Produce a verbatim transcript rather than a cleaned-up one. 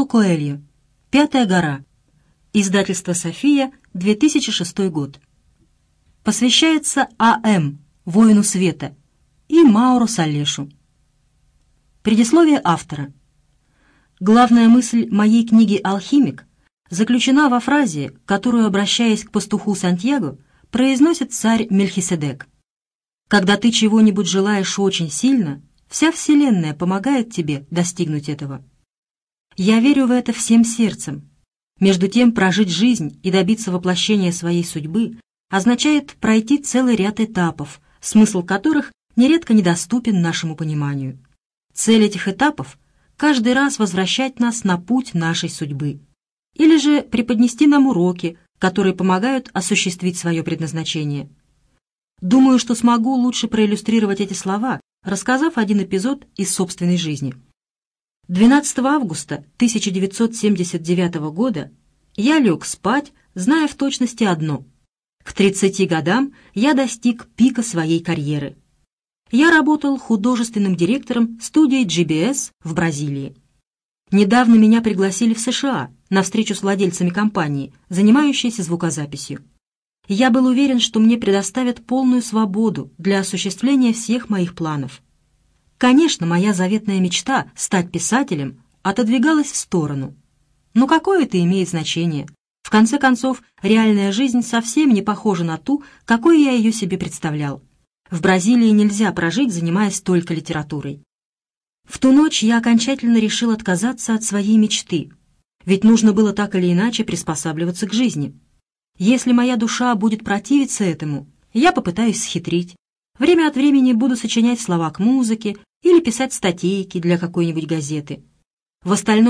Пауло Коэльо. «Пятая гора». Издательство «София», две тысячи шестой год. Посвящается А М, воину света, и Мауро Салешу. Предисловие автора. Главная мысль моей книги «Алхимик» заключена во фразе, которую, обращаясь к пастуху Сантьяго, произносит царь Мельхиседек. «Когда ты чего-нибудь желаешь очень сильно, вся Вселенная помогает тебе достигнуть этого». Я верю в это всем сердцем. Между тем, прожить жизнь и добиться воплощения своей судьбы означает пройти целый ряд этапов, смысл которых нередко недоступен нашему пониманию. Цель этих этапов — каждый раз возвращать нас на путь нашей судьбы, или же преподнести нам уроки, которые помогают осуществить свое предназначение. Думаю, что смогу лучше проиллюстрировать эти слова, рассказав один эпизод из собственной жизни. двенадцатого августа тысяча девятьсот семьдесят девятого года я лег спать, зная в точности одно: к тридцати годам я достиг пика своей карьеры. Я работал художественным директором студии Джи Би Эс в Бразилии. Недавно меня пригласили в США на встречу с владельцами компании, занимающейся звукозаписью. Я был уверен, что мне предоставят полную свободу для осуществления всех моих планов. Конечно, моя заветная мечта стать писателем отодвигалась в сторону. Но какое это имеет значение? В конце концов, реальная жизнь совсем не похожа на ту, какой я ее себе представлял. В Бразилии нельзя прожить, занимаясь только литературой. В ту ночь я окончательно решил отказаться от своей мечты, ведь нужно было так или иначе приспосабливаться к жизни. Если моя душа будет противиться этому, я попытаюсь схитрить. Время от времени буду сочинять слова к музыке или писать статейки для какой-нибудь газеты. В остальном